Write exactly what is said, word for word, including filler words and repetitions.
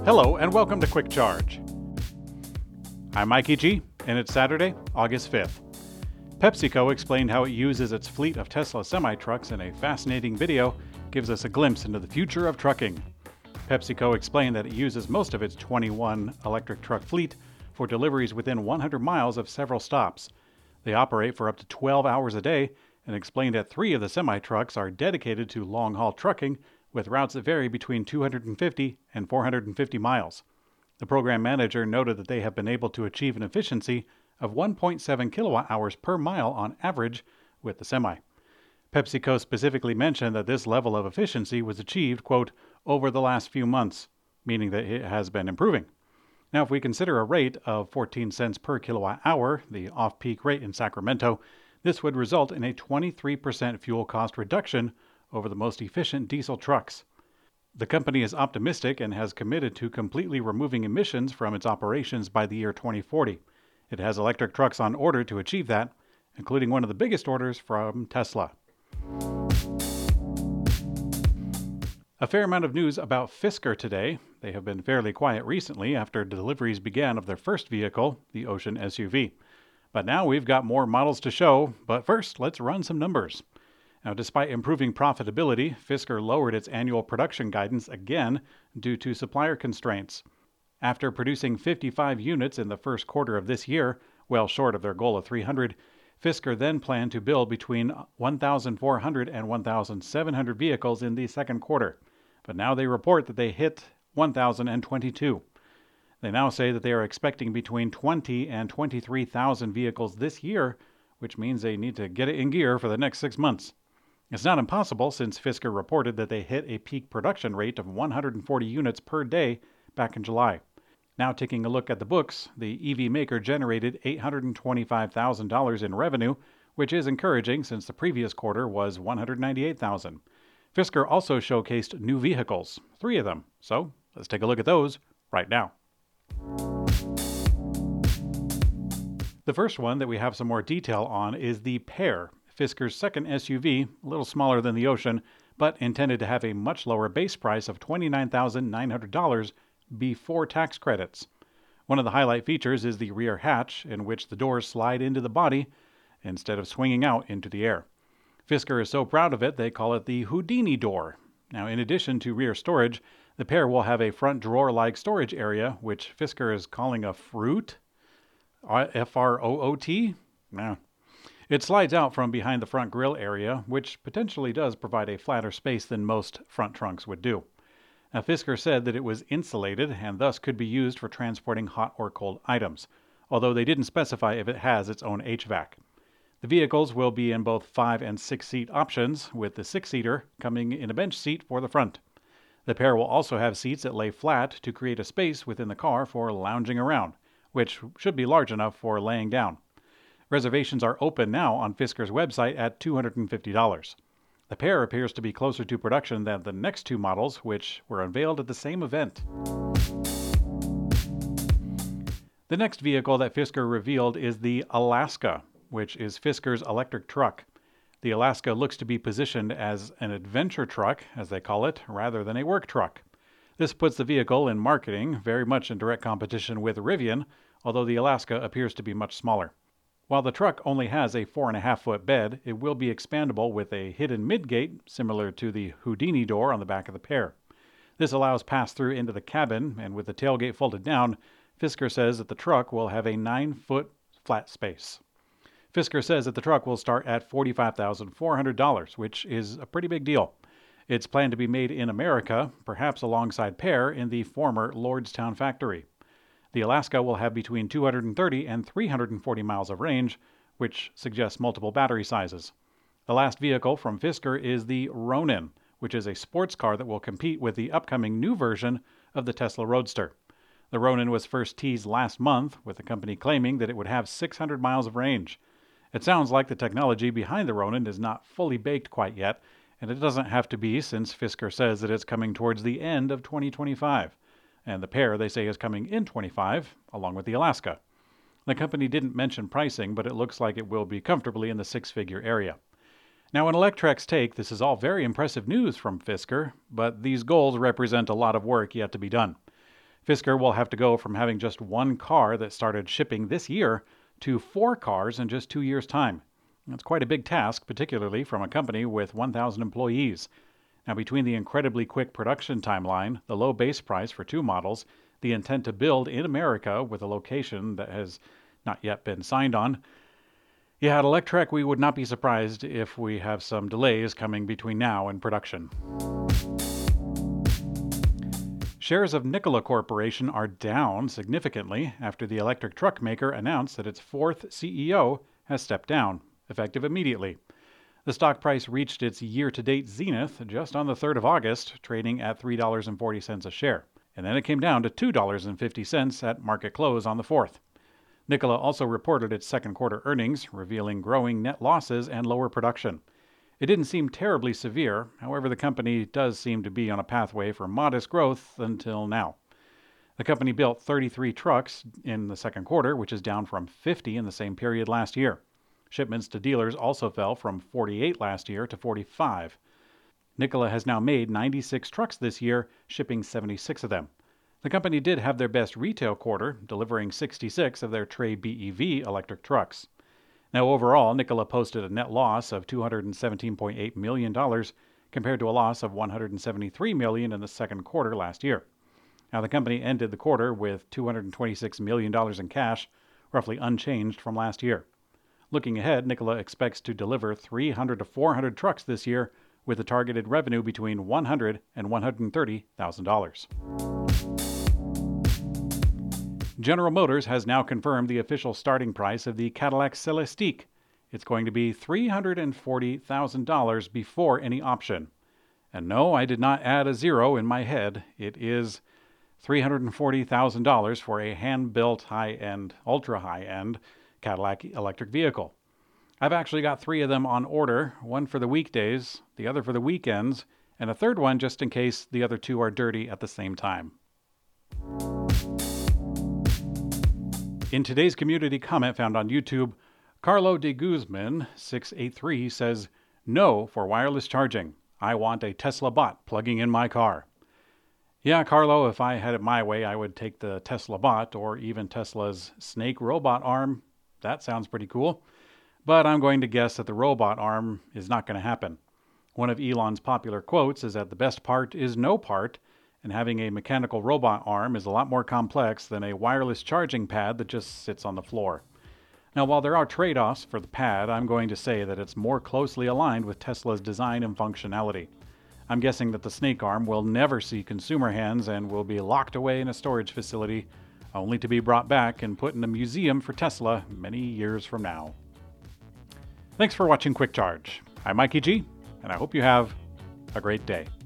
Hello and welcome to Quick Charge. I'm Mikey G, and it's Saturday, August fifth. PepsiCo explained how it uses its fleet of Tesla semi-trucks in a fascinating video, gives us a glimpse into the future of trucking. PepsiCo explained that it uses most of its twenty-one electric truck fleet for deliveries within one hundred miles of several stops. They operate for up to twelve hours a day, and explained that three of the semi-trucks are dedicated to long-haul trucking with routes that vary between two hundred fifty and four hundred fifty miles. The program manager noted that they have been able to achieve an efficiency of one point seven kilowatt hours per mile on average with the semi. PepsiCo specifically mentioned that this level of efficiency was achieved, quote, over the last few months, meaning that it has been improving. Now, if we consider a rate of fourteen cents per kilowatt hour, the off-peak rate in Sacramento, this would result in a twenty-three percent fuel cost reduction over the most efficient diesel trucks. The company is optimistic and has committed to completely removing emissions from its operations by the year twenty forty. It has electric trucks on order to achieve that, including one of the biggest orders from Tesla. A fair amount of news about Fisker today. They have been fairly quiet recently after deliveries began of their first vehicle, the Ocean S U V. But now we've got more models to show, but first let's run some numbers. Now, despite improving profitability, Fisker lowered its annual production guidance again due to supplier constraints. After producing fifty-five units in the first quarter of this year, well short of their goal of three hundred, Fisker then planned to build between one thousand four hundred and one thousand seven hundred vehicles in the second quarter. But now they report that they hit one thousand twenty-two. They now say that they are expecting between twenty and twenty-three thousand vehicles this year, which means they need to get it in gear for the next six months. It's not impossible since Fisker reported that they hit a peak production rate of one hundred forty units per day back in July. Now taking a look at the books, the E V maker generated eight hundred twenty-five thousand dollars in revenue, which is encouraging since the previous quarter was one hundred ninety-eight thousand dollars. Fisker also showcased new vehicles, three of them. So let's take a look at those right now. The first one that we have some more detail on is the Pear, Fisker's second S U V, a little smaller than the Ocean, but intended to have a much lower base price of twenty-nine thousand nine hundred dollars before tax credits. One of the highlight features is the rear hatch, in which the doors slide into the body instead of swinging out into the air. Fisker is so proud of it, they call it the Houdini door. Now, in addition to rear storage, the Pear will have a front drawer-like storage area, which Fisker is calling a fruit? F R O O T? No. It slides out from behind the front grille area, which potentially does provide a flatter space than most front trunks would do. Now, Fisker said that it was insulated and thus could be used for transporting hot or cold items, although they didn't specify if it has its own H V A C. The vehicles will be in both five and six seat options, with the six-seater coming in a bench seat for the front. The Pear will also have seats that lay flat to create a space within the car for lounging around, which should be large enough for laying down. Reservations are open now on Fisker's website at two hundred fifty dollars. The Pear appears to be closer to production than the next two models, which were unveiled at the same event. The next vehicle that Fisker revealed is the Alaska, which is Fisker's electric truck. The Alaska looks to be positioned as an adventure truck, as they call it, rather than a work truck. This puts the vehicle in marketing very much in direct competition with Rivian, although the Alaska appears to be much smaller. While the truck only has a four and a half foot bed, it will be expandable with a hidden midgate, similar to the Houdini door on the back of the Pear. This allows pass-through into the cabin, and with the tailgate folded down, Fisker says that the truck will have a nine foot flat space. Fisker says that the truck will start at forty-five thousand four hundred dollars, which is a pretty big deal. It's planned to be made in America, perhaps alongside Pear in the former Lordstown factory. The Alaska will have between two hundred thirty and three hundred forty miles of range, which suggests multiple battery sizes. The last vehicle from Fisker is the Ronin, which is a sports car that will compete with the upcoming new version of the Tesla Roadster. The Ronin was first teased last month, with the company claiming that it would have six hundred miles of range. It sounds like the technology behind the Ronin is not fully baked quite yet, and it doesn't have to be since Fisker says that it's coming towards the end of twenty twenty-five. And the Pear, they say, is coming in twenty-five, along with the Alaska. The company didn't mention pricing, but it looks like it will be comfortably in the six-figure area. Now, in Electrek's take, this is all very impressive news from Fisker, but these goals represent a lot of work yet to be done. Fisker will have to go from having just one car that started shipping this year to four cars in just two years' time. That's quite a big task, particularly from a company with one thousand employees. Now, between the incredibly quick production timeline, the low base price for two models, the intent to build in America with a location that has not yet been signed on, yeah, at Electrek, we would not be surprised if we have some delays coming between now and production. Shares of Nikola Corporation are down significantly after the electric truck maker announced that its fourth C E O has stepped down, effective immediately. The stock price reached its year-to-date zenith just on the third of August, trading at three dollars and forty cents a share. And then it came down to two dollars and fifty cents at market close on the fourth. Nikola also reported its second quarter earnings, revealing growing net losses and lower production. It didn't seem terribly severe, however the company does seem to be on a pathway for modest growth until now. The company built thirty-three trucks in the second quarter, which is down from fifty in the same period last year. Shipments to dealers also fell from forty-eight last year to forty-five. Nikola has now made ninety-six trucks this year, shipping seventy-six of them. The company did have their best retail quarter, delivering sixty-six of their Tre B E V electric trucks. Now overall, Nikola posted a net loss of two hundred seventeen point eight million dollars compared to a loss of one hundred seventy-three million dollars in the second quarter last year. Now the company ended the quarter with two hundred twenty-six million dollars in cash, roughly unchanged from last year. Looking ahead, Nikola expects to deliver three hundred to four hundred trucks this year, with a targeted revenue between one hundred thousand dollars and one hundred thirty thousand dollars. General Motors has now confirmed the official starting price of the Cadillac Celestiq. It's going to be three hundred forty thousand dollars before any option. And no, I did not add a zero in my head. It is three hundred forty thousand dollars for a hand-built, high-end, ultra-high-end Cadillac electric vehicle. I've actually got three of them on order, one for the weekdays, the other for the weekends, and a third one just in case the other two are dirty at the same time. In today's community comment found on YouTube, Carlo de Guzman six eight three says, "No for wireless charging. I want a Tesla bot plugging in my car." Yeah, Carlo, if I had it my way, I would take the Tesla bot or even Tesla's Snake robot arm. That sounds pretty cool. But I'm going to guess that the robot arm is not going to happen. One of Elon's popular quotes is that the best part is no part, and having a mechanical robot arm is a lot more complex than a wireless charging pad that just sits on the floor. Now, while there are trade-offs for the pad, I'm going to say that it's more closely aligned with Tesla's design and functionality. I'm guessing that the Snake arm will never see consumer hands and will be locked away in a storage facility, only to be brought back and put in a museum for Tesla many years from now. Thanks for watching Quick Charge. I'm Mikey G, and I hope you have a great day.